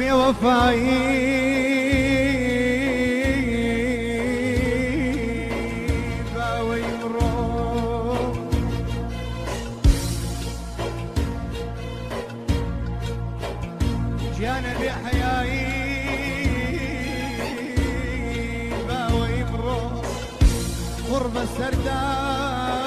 بوفائي باوي مرو جانا بحياي باوي مرو قرب السردان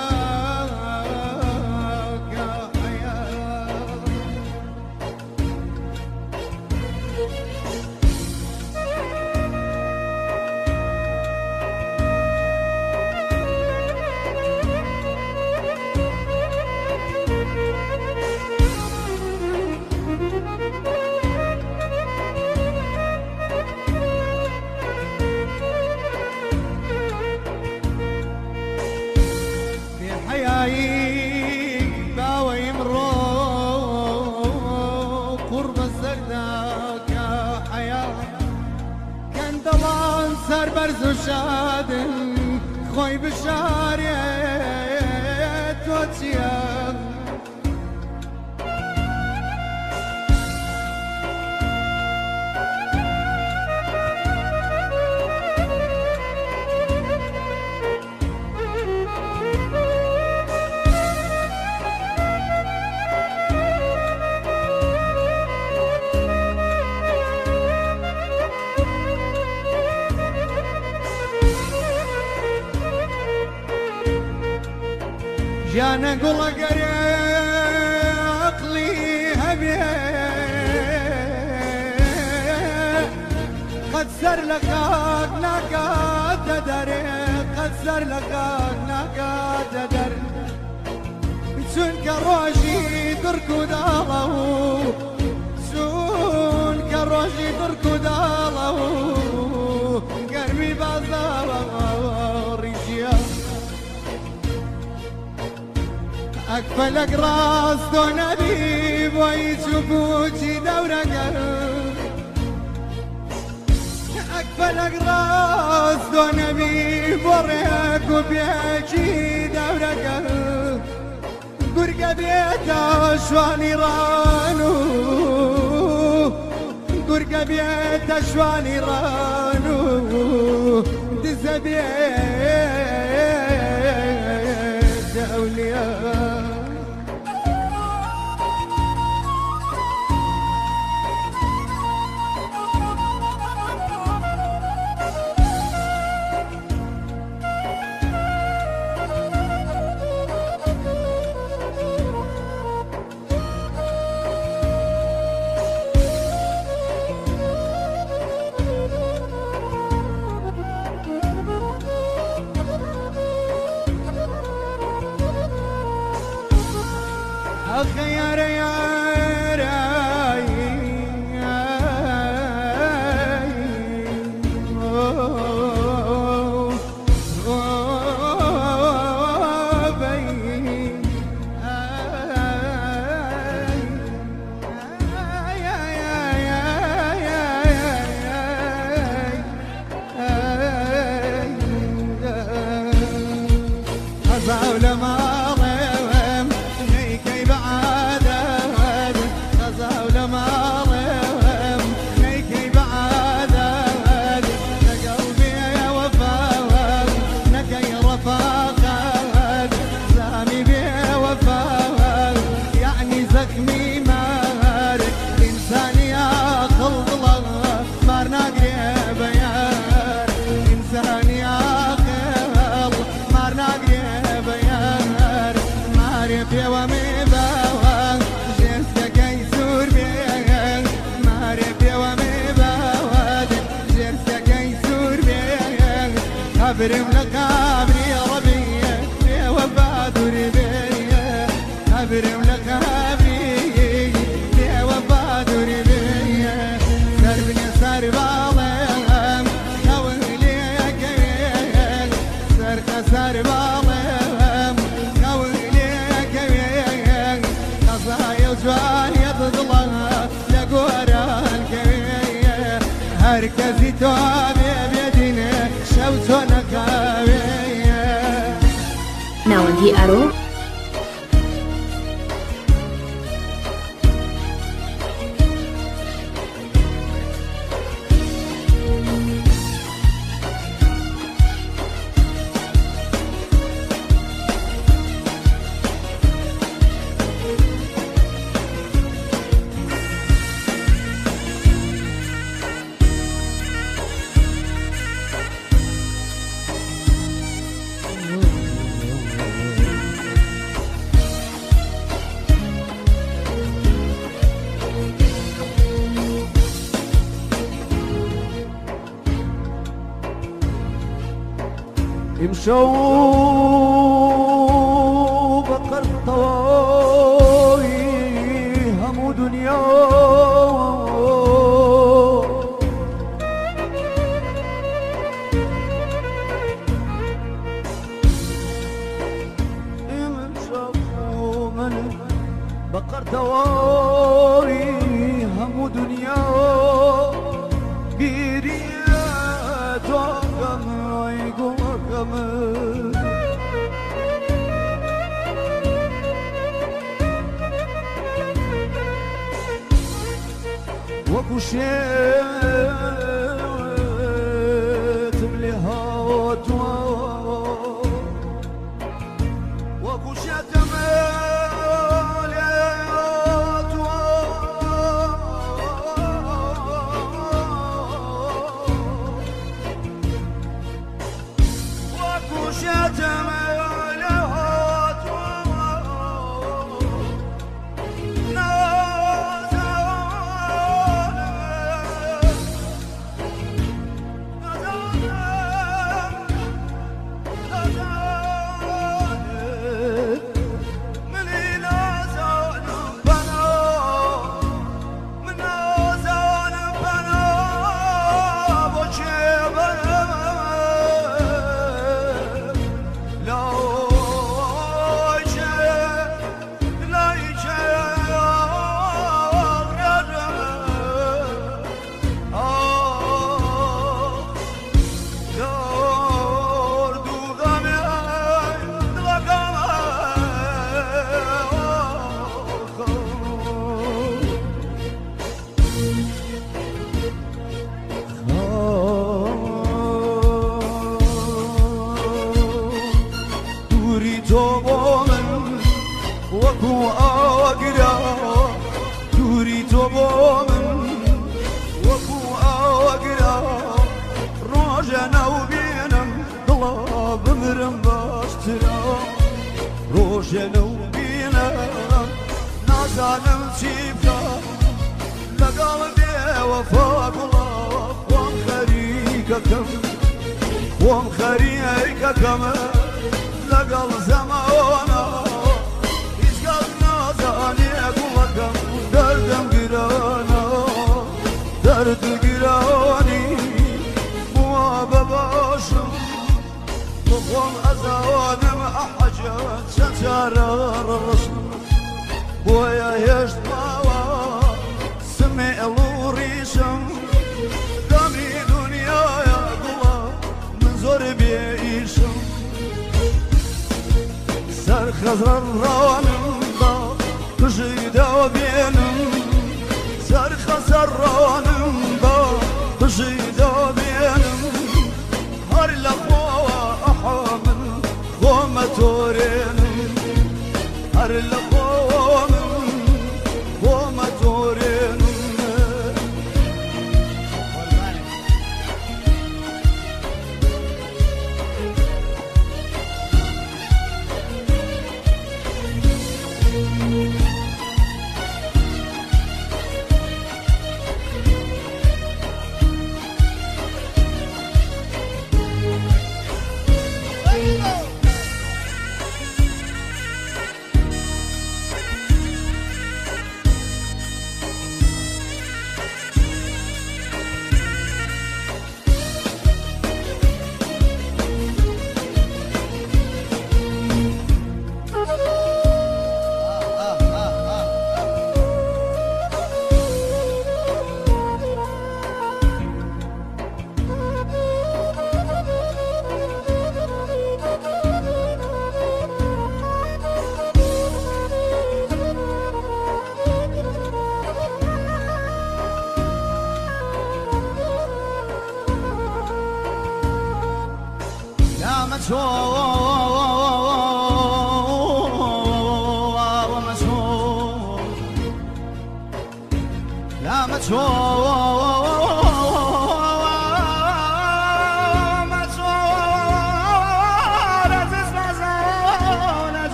باوي مرو قرب السرداك يا حياة كان ضمان سر برز وشاد خوي بشاريت وتيام جانا قول قري عقلي هبي قد سر لقاك ناقات تدري قد سر لقاك ناقات تدري سون كروشي تركض الله سون كروشي تركض الله قربي بازار رجيا أكفل أقراص دون أبيب ويشوفوشي دورة قلب أكفل أقراص دون أبيب وريك وبيكي دورة قلب قرقة بيتا شواني رانو قرقة بيتا شواني رانو دز بيتا أولياء خير يا أبرم لك أبري ربيع في وفاد ربيع أبرم لك أبري في وفاد ربيع سربني سرب الله كولي كويل سرق سرب الله كولي كويل قصايا وجوان يضلها لقوران كويل هركزي توابي بيدنا شوتنا Now on the arrow. يمشوا بقر طواي همو دنيا يمشوا من بقر طواي همو دنيا قيريات وقم ويقوم وكشيت مليهات وكشيت مليهات وكشيت وكو أقرا دوري توبو من وكو أقرا روجنا وبينم طلاب مرم باشترا روجنا وبينم نازانم تيبتا لقلبي وفاق الله وام خريككم وام خريككم لقل زمانا دردم گرانا درد گرانی مواب باشم بخوام از آنم احجات ستارار رسم بویا هشت باوا سمع لوریشم دامی دنیا یا گلا من زور بیشم سر خزر رانم قشيدا وبينم سرخ سرانم با قشيدا وبينم هر لخوا أحامل خوما تورينم هر لخوا خوما تورينم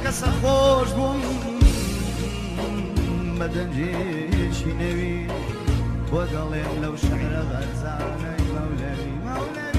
قصة خوش بون بدنجيشي نبي وقلين لو شعر غزاني مولاي مولاي